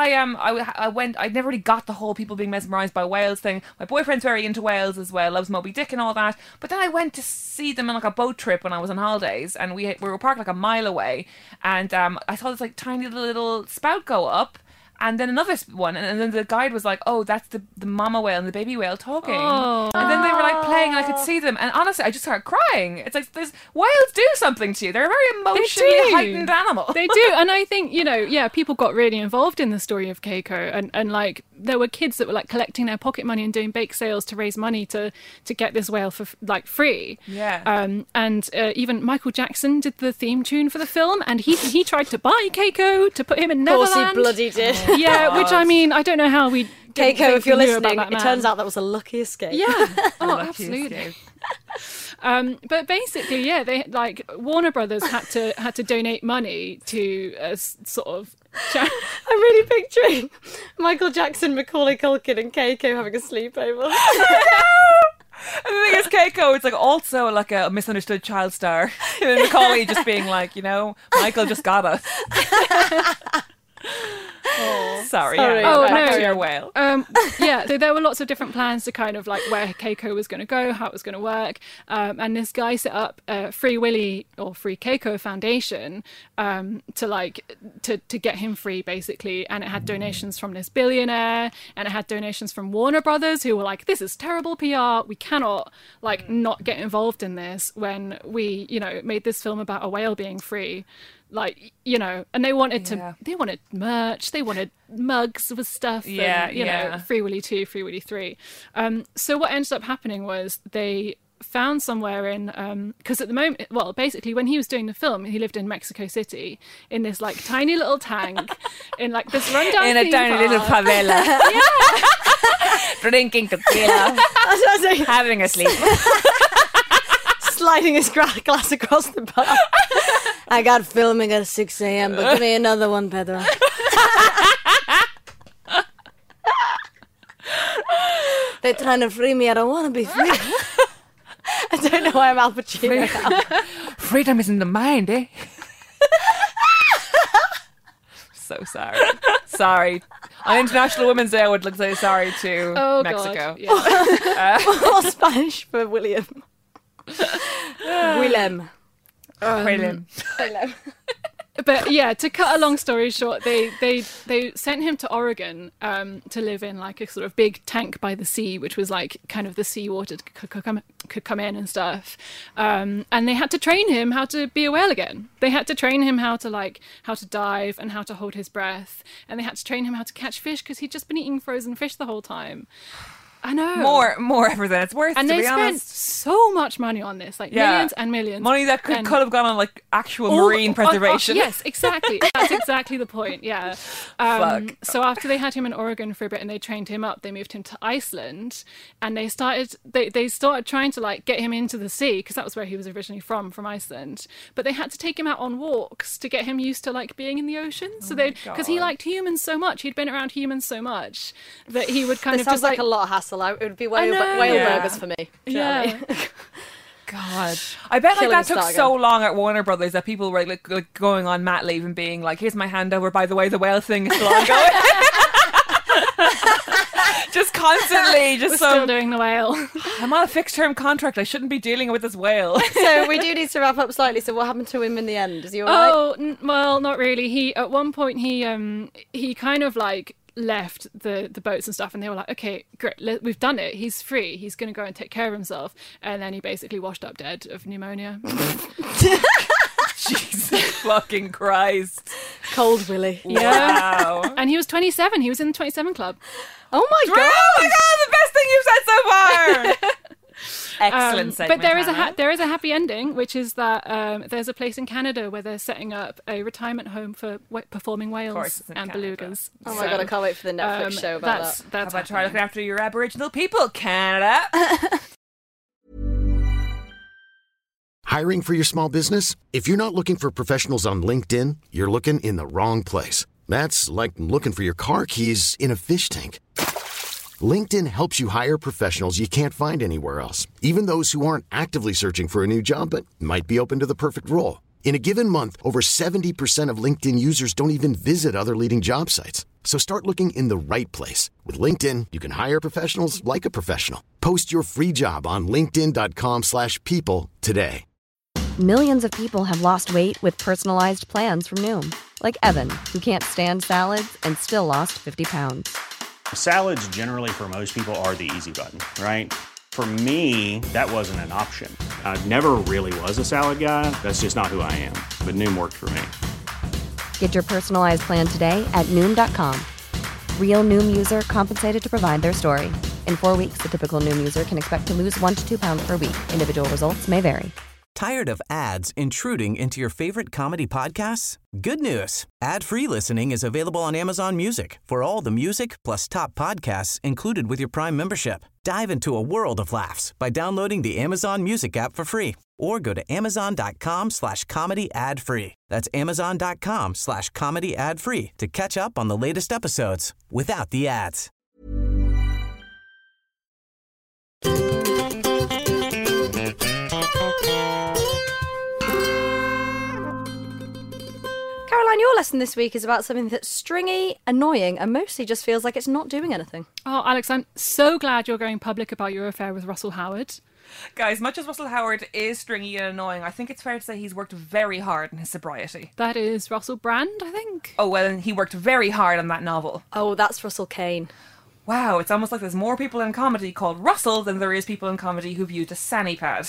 I never really got the whole people being mesmerised by whales thing. My boyfriend's very into whales as well, loves Moby Dick and all that. But then I went to see them on like a boat trip when I was on holidays, and we were parked like a mile away, and I saw this like tiny little spout go up. And then another one, and then the guide was like, "Oh, that's the mama whale and the baby whale talking." Oh. And then they were like playing, and I could see them. And honestly, I just started crying. It's like whales do something to you. They're a very emotionally do. heightened animal. They do, and I think, you know, yeah, people got really involved in the story of Keiko, and like there were kids that were like collecting their pocket money and doing bake sales to raise money to get this whale for like free. Yeah. And even Michael Jackson did the theme tune for the film, and he tried to buy Keiko to put him in Of course Neverland. he bloody did. Yeah, which I mean, I don't know how we. didn't Keiko, think if you're we knew about listening, that it man. turns out that was a lucky escape. Yeah. Oh, Lucky absolutely. escape. But basically, yeah, they like Warner Brothers had to donate money to a sort of. I'm really picturing Michael Jackson, Macaulay Culkin, and Keiko having a sleepover. And the thing is, Keiko is like also like a misunderstood child star. And then Macaulay just being like, you know, Michael just got us. Sorry. Sorry. Yeah, Oh, back no. to your whale. Yeah, so there were lots of different plans to kind of like where Keiko was going to go, how it was going to work, and this guy set up Free Willy or Free Keiko Foundation to get him free, basically. And it had donations from this billionaire, and it had donations from Warner Brothers, who were like, "This is terrible PR. We cannot like not get involved in this when we, you know, made this film about a whale being free." Like, you know, and they wanted they wanted merch, they wanted mugs with stuff, Yeah, and, you know, Free Willy 2, Free Willy 3. So what ended up happening was they found somewhere in, because at the moment, well, basically when he was doing the film, he lived in Mexico City in this like tiny little tank in like this rundown In a theme tiny little park. favela. Drinking tequila. Having a sleep. Sliding his glass across the bar. I got filming at 6 a.m., but give me another one, Pedro. They're trying to free me. I don't want to be free. I don't know why I'm Al Pacino now. Freedom is in the mind, eh? So sorry. Sorry. On International Women's Day, I would like to say sorry to Mexico. God. Yeah. Or Spanish for William. Willem. Prelim. But yeah, to cut a long story short, they sent him to Oregon to live in like a sort of big tank by the sea, which was like kind of the seawater could come in and stuff. And they had to train him how to be a whale again. They had to train him how to dive and how to hold his breath, and they had to train him how to catch fish because he'd just been eating frozen fish the whole time. I know. More effort than it's worth, And to they be spent honest. so much money on this, like millions and millions. Money that could And have gone on like actual all- marine preservation. yes, exactly. That's exactly the point. Yeah. Fuck. So after they had him in Oregon for a bit and they trained him up, they moved him to Iceland, and they started trying to like get him into the sea because that was where he was originally from Iceland. But they had to take him out on walks to get him used to like being in the ocean. So because he liked humans so much, he'd been around humans so much that he would kind It of sounds just like a lot of hassle. Castle. It would be whale Yeah. burgers for me. Do you know what I mean? God, I bet like Killing that a took start so long at Warner Brothers that people were like going on mat leave and being like, "Here's my handover. By the way, the whale thing is still ongoing." Just constantly, We're still doing the whale. I'm on a fixed term contract. I shouldn't be dealing with this whale. So we do need to wrap up slightly. So what happened to him in the end? Is he all right? Oh, well, not really. He at one point he kind of like left the boats and stuff, and they were like, okay, great, we've done it. He's free. He's going to go and take care of himself. And then he basically washed up dead of pneumonia. Jesus fucking Christ. Cold Willy. Wow. And he was 27. He was in the 27 Club. Oh my Oh god! my God, the best thing you've said so far. Excellent segment, But there is Hannah. there is a happy ending, which is that there's a place in Canada where they're setting up a retirement home for performing course whales it's in and Canada. belugas. Oh my god! I can't wait for the Netflix show about that. How That's about try happening. looking after your Aboriginal people, Canada? Hiring for your small business? If you're not looking for professionals on LinkedIn, you're looking in the wrong place. That's like looking for your car keys in a fish tank. LinkedIn helps you hire professionals you can't find anywhere else, even those who aren't actively searching for a new job but might be open to the perfect role. In a given month, over 70% of LinkedIn users don't even visit other leading job sites. So start looking in the right place. With LinkedIn, you can hire professionals like a professional. Post your free job on linkedin.com/people today. Millions of people have lost weight with personalized plans from Noom. Like Evan, who can't stand salads and still lost 50 pounds. Salads generally for most people are the easy button, right? For me, that wasn't an option. I never really was a salad guy. That's just not who I am. But Noom worked for me. Get your personalized plan today at Noom.com. Real Noom user compensated to provide their story. In 4 weeks, the typical Noom user can expect to lose 1 to 2 pounds per week. Individual results may vary. Tired of ads intruding into your favorite comedy podcasts? Good news. Ad-free listening is available on Amazon Music for all the music plus top podcasts included with your Prime membership. Dive into a world of laughs by downloading the Amazon Music app for free or go to amazon.com/comedy ad-free. That's amazon.com/comedy ad-free to catch up on the latest episodes without the ads. Caroline, your lesson this week is about something that's stringy, annoying, and mostly just feels like it's not doing anything. Oh, Alex, I'm so glad you're going public about your affair with Russell Howard. Guys, much as Russell Howard is stringy and annoying, I think it's fair to say he's worked very hard in his sobriety. That is Russell Brand, I think. Oh, well, and he worked very hard on that novel. Oh, that's Russell Kane. Wow, it's almost like there's more people in comedy called Russell than there is people in comedy who've used a Sani pad.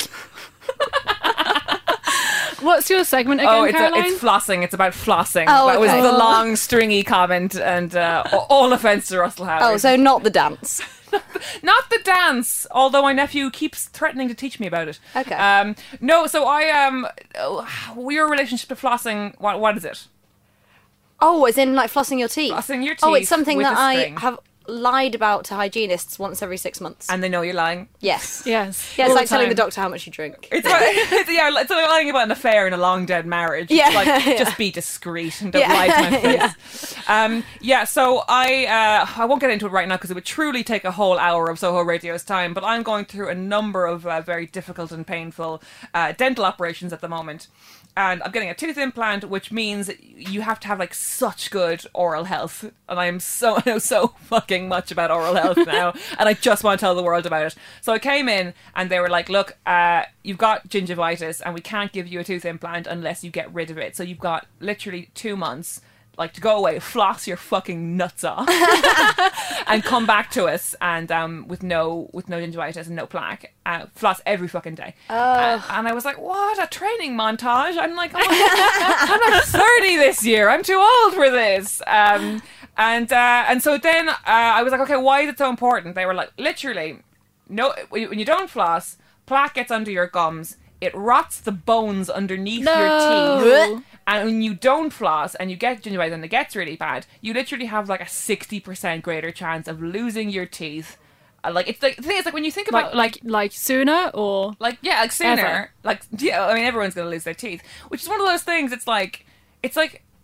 What's your segment again, Caroline? It's flossing. It's about flossing. Oh, That was okay. the long, stringy comment, and all offence to Russell Howard. Oh, so not the dance. Not the dance, although my nephew keeps threatening to teach me about it. Okay. No, so your relationship to flossing, what is it? Oh, as in like flossing your teeth? Flossing your Oh, it's teeth something with that a I string. have lied about to hygienists once every 6 months. And they know you're lying. Yes. Yes. Yeah, it's all like the telling the time. doctor how much you drink. It's like lying about an affair in a long dead marriage. Yeah, It's like, yeah. just be discreet and don't Yeah. lie to my face. So I won't get into it right now because it would truly take a whole hour of Soho Radio's time, but I'm going through a number of very difficult and painful dental operations at the moment. And I'm getting a tooth implant, which means you have to have like such good oral health. And I know so fucking much about oral health now, and I just want to tell the world about it. So I came in and they were like, look, you've got gingivitis and we can't give you a tooth implant unless you get rid of it. So you've got literally 2 months like to go away, floss your fucking nuts off and come back to us and with no gingivitis and no plaque, floss every fucking day. And I was like, what a training montage. I'm like, I'm not 30 this year, I'm too old for this. And so then I was like, okay, why is it so important? They were like, literally, no, when you don't floss, plaque gets under your gums, it rots the bones underneath your teeth. And when you don't floss and you get gingivitis and it gets really bad, you literally have like a 60% greater chance of losing your teeth. It's like the thing is, like when you think about like sooner or like sooner, ever. I mean everyone's gonna lose their teeth, which is one of those things. It's like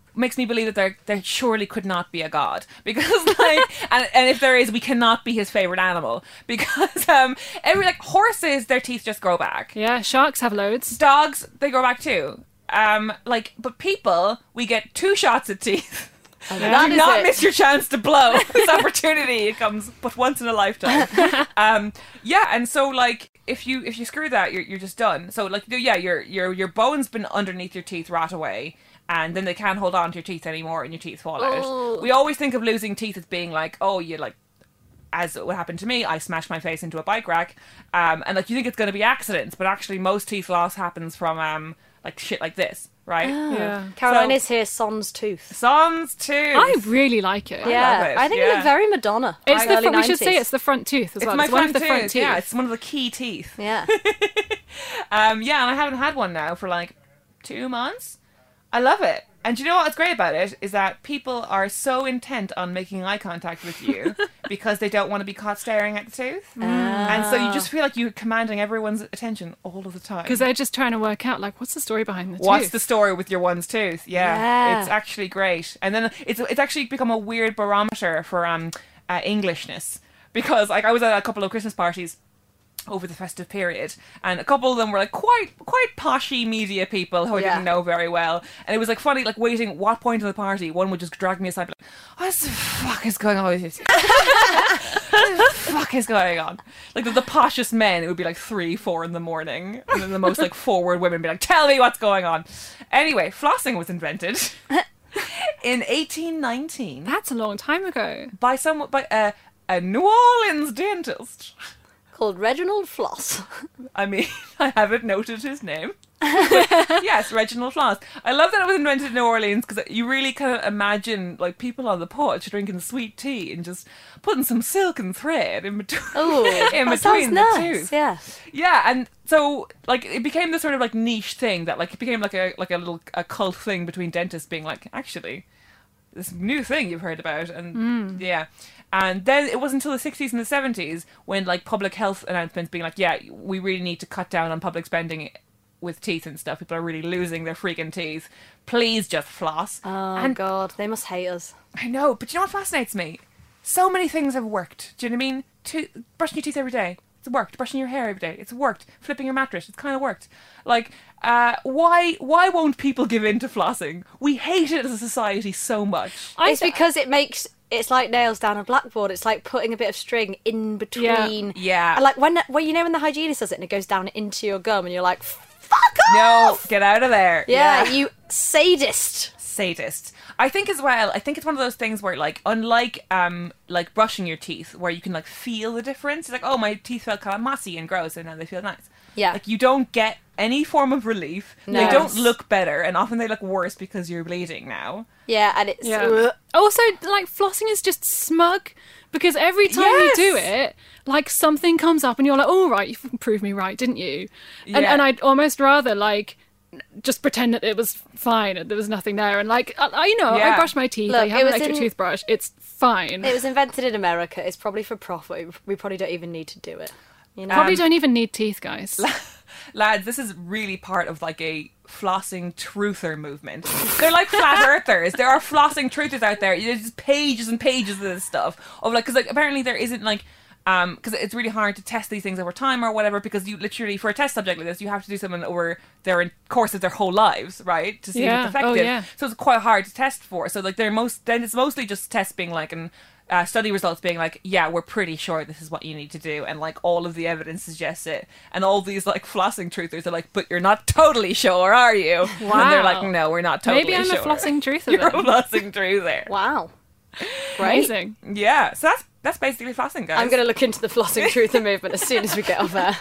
makes me believe that there surely could not be a god, because like and if there is, we cannot be his favorite animal, because horses, their teeth just grow back. Yeah, sharks have loads. Dogs, they grow back too. But people, we get 2 shots at teeth. Do not miss your chance to blow. This opportunity, it comes but once in a lifetime. And so like if you screw that, you're just done. So like your bone's been underneath your teeth rot away, and then they can't hold on to your teeth anymore, and your teeth fall out. We always think of losing teeth as being like, as what happened to me, I smashed my face into a bike rack, and like you think it's going to be accidents, but actually most teeth loss happens from like shit like this, right? Yeah. Caroline is here. Sans tooth. Sans tooth. I really like it. Yeah, I think it looked very Madonna. It's the early we should 90s. say it's the front tooth as well. My it's one of the tooth. front teeth. Yeah, it's one of the key teeth. Yeah. And I haven't had one now for like 2 months. I love it. And do you know what's great about it is that people are so intent on making eye contact with you because they don't want to be caught staring at the tooth. And so you just feel like you're commanding everyone's attention all of the time. Because they're just trying to work out, like, what's the story behind the tooth? What's the story with your one's tooth? Yeah. It's actually great. And then it's actually become a weird barometer for Englishness. Because like I was at a couple of Christmas parties over the festive period, and a couple of them were like quite poshy media people who I didn't know very well, and it was like funny, like waiting what point of the party one would just drag me aside and be like, what the fuck is going on with you? What the fuck is going on? Like the poshest men, it would be like 3-4 in the morning, and then the most like forward women would be like, tell me what's going on. Anyway, flossing was invented in 1819. That's a long time ago. By a New Orleans dentist called Reginald Floss. I mean, I haven't noted his name. But yes, Reginald Floss. I love that it was invented in New Orleans, because you really kind of imagine like people on the porch drinking sweet tea and just putting some silken thread in between, between the tooth. Yeah, and so like it became this sort of like niche thing that like it became like a little cult thing between dentists, being like, actually, this new thing you've heard about, and And then it wasn't until the 60s and the 70s when like public health announcements being like, we really need to cut down on public spending with teeth and stuff. People are really losing their freaking teeth. Please just floss. Oh, God, they must hate us. I know, but you know what fascinates me? So many things have worked. Do you know what I mean? Brushing your teeth every day. It's worked. Brushing your hair every day. It's worked. Flipping your mattress. It's kind of worked. Like, why won't people give in to flossing? We hate it as a society so much. It's because it's like nails down a blackboard. It's like putting a bit of string in between. Yeah. And like when the hygienist does it and it goes down into your gum and you're like, fuck off! No, get out of there. Yeah, you sadist. I think as well, it's one of those things where like, unlike like brushing your teeth, where you can like feel the difference. It's like, oh, my teeth felt kind of mossy and gross and now they feel nice. Yeah. Like you don't get any form of relief. No. They don't look better, and often they look worse because you're bleeding now. Yeah, and it's... Also, like, flossing is just smug, because every time you do it, like, something comes up and you're like, oh, right, you proved me right, didn't you? And I'd almost rather, like, just pretend that it was fine and there was nothing there. And, like, I brush my teeth, I have an electric toothbrush, it's fine. It was invented in America. It's probably for profit. We probably don't even need to do it. You know? Probably don't even need teeth, guys. Lads, this is really part of like a flossing truther movement. They're like flat earthers. There are flossing truthers out there. There's just pages and pages of this stuff. Of like, because like apparently there isn't like, because it's really hard to test these things over time or whatever. Because you literally, for a test subject like this, you have to do something over their course of their whole lives, right, to see if it's effective. So it's quite hard to test for. So like then it's mostly just tests being like study results being like, we're pretty sure this is what you need to do, and like all of the evidence suggests it, and all these like flossing truthers are like, but you're not totally sure, are you? Wow. And they're like, no, we're not totally sure. Maybe I'm a flossing truther. You're a flossing truther. Wow. Amazing. Yeah, so that's basically flossing, guys. I'm going to look into the flossing truther movement as soon as we get off air.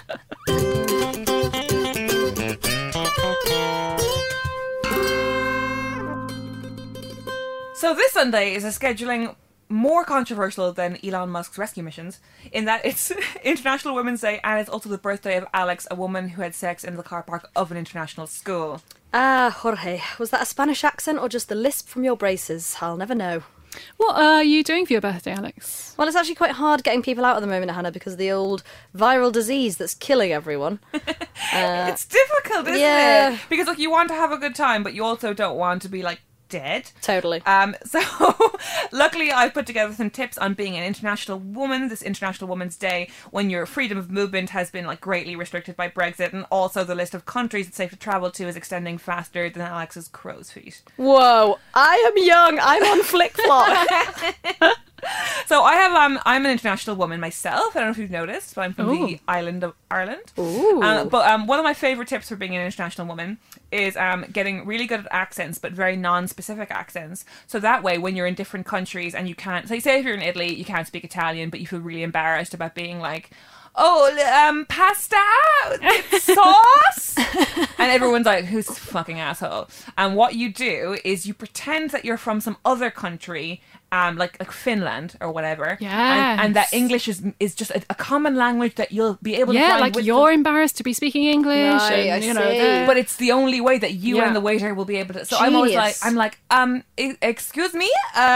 So this Sunday is a scheduling more controversial than Elon Musk's rescue missions, in that it's International Women's Day and it's also the birthday of Alex, a woman who had sex in the car park of an international school. Jorge, was that a Spanish accent or just the lisp from your braces? I'll never know. What are you doing for your birthday, Alex? Well, it's actually quite hard getting people out at the moment, Hannah, because of the old viral disease that's killing everyone. It's difficult, isn't it? Because like you want to have a good time, but you also don't want to be like dead. Totally. So luckily I've put together some tips on being an international woman this International Women's Day when your freedom of movement has been like greatly restricted by Brexit, and also the list of countries it's safe to travel to is extending faster than Alex's crow's feet. Whoa, I am young. I'm on FlickFlop. So I have I'm an international woman myself. I don't know if you've noticed, but I'm from the island of Ireland. Ooh. But one of my favourite tips for being an international woman is getting really good at accents, but very non-specific accents. So that way, when you're in different countries and you can't, say if you're in Italy, you can't speak Italian, but you feel really embarrassed about being like, oh, pasta with sauce, and everyone's like, who's this fucking asshole? And what you do is you pretend that you're from some other country, like Finland or whatever. Yes. And that English is just a common language that you'll be able to find. Yeah, like you're embarrassed to be speaking English. Right, and, you I know, see. but it's the only way that you and the waiter will be able to. So I'm always like, excuse me,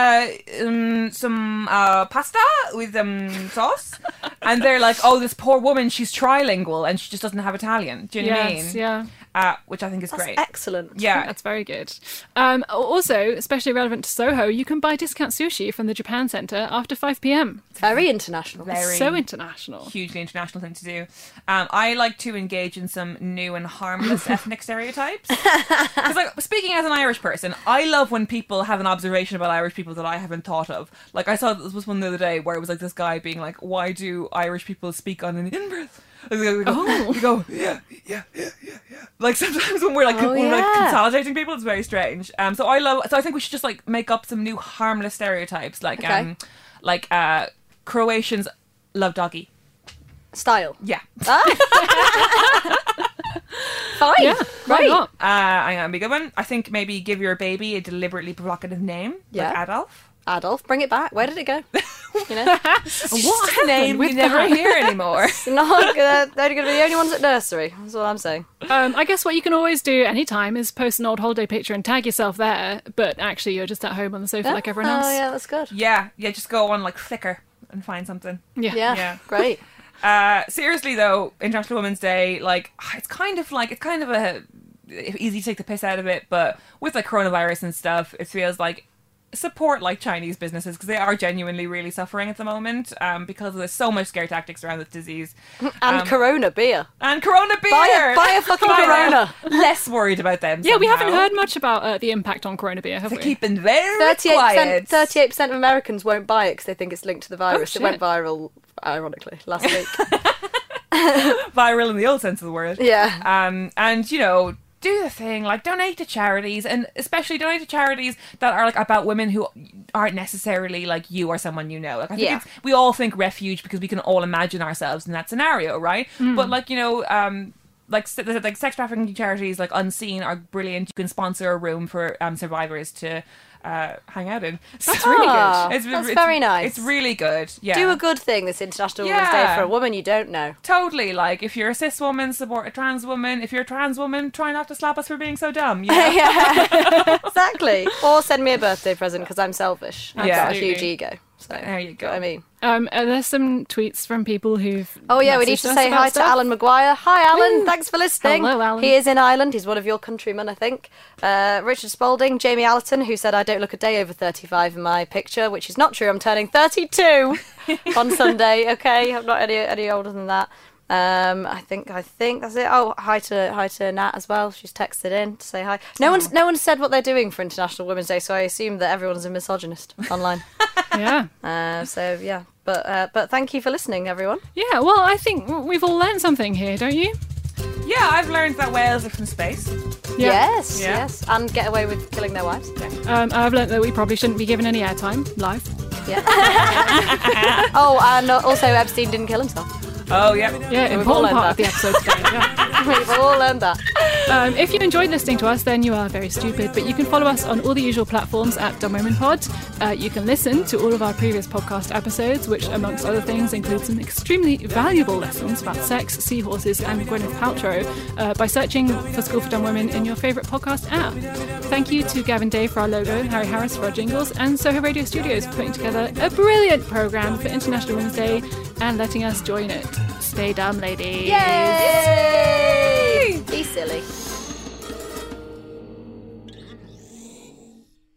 some pasta with sauce, and they're like, oh, this poor woman, she's trilingual and she just doesn't have Italian. Do you know what I mean? Yeah. Which I think is great. Excellent. Yeah, That's very good. Also, especially relevant to Soho, you can buy discount sushi from the Japan Centre after 5 p.m. Very international. Very So international. hugely international thing to do. I like to engage in some new and harmless ethnic stereotypes. Because, like, speaking as an Irish person, I love when people have an observation about Irish people that I haven't thought of. Like, I saw this was one the other day where it was like this guy being like, "Why do Irish people speak on an in-breath?" We go, yeah. Like sometimes when we're like consolidating people, it's very strange. So I think we should just like make up some new harmless stereotypes, like Croatians love doggy Style. Yeah. Fine. Yeah, why Right. not? I'm gonna be a good one. I think maybe give your baby a deliberately provocative name, like Adolf. Adolf, bring it back. Where did it go? You know, What's a name we never hear anymore? they're only going to be the only ones at nursery. That's what I'm saying. I guess what you can always do anytime is post an old holiday picture and tag yourself there, but actually you're just at home on the sofa like everyone else. Oh, yeah, that's good. Yeah, just go on like Flickr and find something. Yeah. Great. Seriously though, International Women's Day, like it's kind of a easy to take the piss out of it, but with like coronavirus and stuff, it feels like support like Chinese businesses because they are genuinely really suffering at the moment because there's so much scare tactics around this disease. And Corona beer. And Corona beer! Buy a fucking Corona. Less worried about them. Yeah, we haven't somehow. heard much about the impact on Corona beer, have we? Keeping very quiet. 38% of Americans won't buy it because they think it's linked to the virus. Oh, It went viral, ironically, last week. Viral in the old sense of the word. Yeah. And, you know, do the thing, like donate to charities, and especially donate to charities that are like about women who aren't necessarily like you or someone you know. Like I think we all think refuge because we can all imagine ourselves in that scenario, right? But like, you know, like sex trafficking charities like Unseen are brilliant. You can sponsor a room for survivors to hang out in. That's really good. It's very nice. It's really good. Yeah. Do a good thing this International Women's Day for a woman you don't know. Totally. Like, if you're a cis woman, support a trans woman. If you're a trans woman, try not to slap us for being so dumb. You know? Yeah, exactly. Or send me a birthday present because I'm selfish. I've got a Absolutely. huge ego. So there you go. I mean, there's some tweets from people who've. oh yeah, we need messaged to us say about hi stuff. to Alan Maguire. Hi, Alan. Woo. Thanks for listening. Hello, Alan. He is in Ireland. He's one of your countrymen, I think. Richard Spalding, Jamie Allerton, who said I don't look a day over 35 in my picture, which is not true. I'm turning 32 on Sunday. Okay, I'm not any older than that. I think that's it. Oh, hi to Nat as well. She's texted in to say hi. No one's said what they're doing for International Women's Day, so I assume that everyone's a misogynist online. Yeah. So yeah, but thank you for listening, everyone. Yeah, well, I think we've all learned something here, don't you? Yeah, I've learned that whales are from space. Yeah. Yes, and get away with killing their wives. I've learnt that we probably shouldn't be given any airtime live. Yeah. Oh, and also Epstein didn't kill himself. Oh, yeah. Yeah, we've all important learned part of the that. episode today. Yeah. We've all learned that. If you enjoyed listening to us, then you are very stupid. But you can follow us on all the usual platforms at Dumb Women Pod. You can listen to all of our previous podcast episodes, which, amongst other things, include some extremely valuable lessons about sex, seahorses, and Gwyneth Paltrow by searching for School for Dumb Women in your favourite podcast app. Thank you to Gavin Day for our logo, Harry Harris for our jingles, and Soho Radio Studios for putting together a brilliant programme for International Women's Day and letting us join it. Stay dumb, ladies. Yay! Yay! Be silly.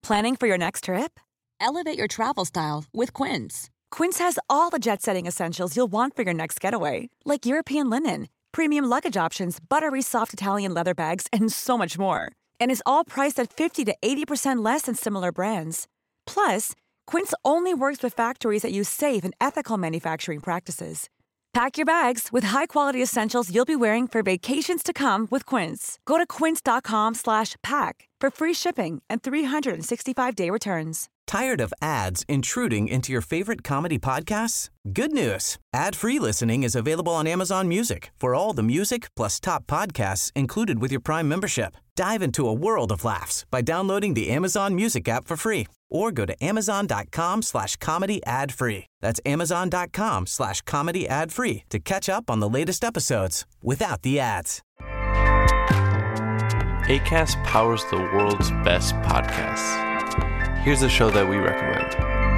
Planning for your next trip? Elevate your travel style with Quince. Quince has all the jet-setting essentials you'll want for your next getaway, like European linen, premium luggage options, buttery soft Italian leather bags, and so much more. And is all priced at 50 to 80% less than similar brands. Plus, Quince only works with factories that use safe and ethical manufacturing practices. Pack your bags with high-quality essentials you'll be wearing for vacations to come with Quince. Go to quince.com/pack for free shipping and 365-day returns. Tired of ads intruding into your favorite comedy podcasts? Good news. Ad-free listening is available on Amazon Music for all the music plus top podcasts included with your Prime membership. Dive into a world of laughs by downloading the Amazon Music app for free or go to amazon.com/comedy ad-free. That's amazon.com/comedy ad-free to catch up on the latest episodes without the ads. Acast powers the world's best podcasts. Here's a show that we recommend.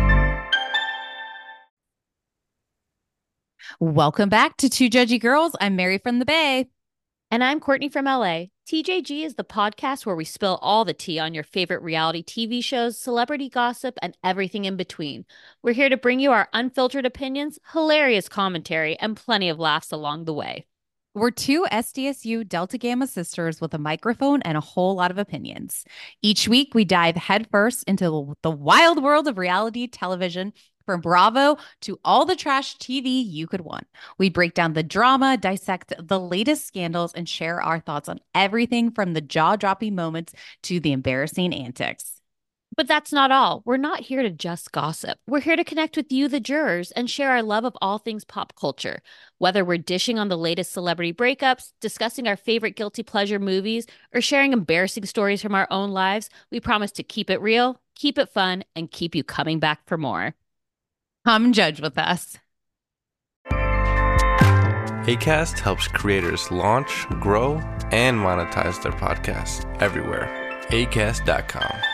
Welcome back to Two Judgy Girls. I'm Mary from the Bay. And I'm Courtney from LA. TJG is the podcast where we spill all the tea on your favorite reality TV shows, celebrity gossip, and everything in between. We're here to bring you our unfiltered opinions, hilarious commentary, and plenty of laughs along the way. We're two SDSU Delta Gamma sisters with a microphone and a whole lot of opinions. Each week, we dive headfirst into the wild world of reality television, from Bravo to all the trash TV you could want. We break down the drama, dissect the latest scandals, and share our thoughts on everything from the jaw-dropping moments to the embarrassing antics. But that's not all. We're not here to just gossip. We're here to connect with you, the jurors, and share our love of all things pop culture. Whether we're dishing on the latest celebrity breakups, discussing our favorite guilty pleasure movies, or sharing embarrassing stories from our own lives, we promise to keep it real, keep it fun, and keep you coming back for more. Come judge with us. Acast helps creators launch, grow, and monetize their podcasts everywhere. Acast.com.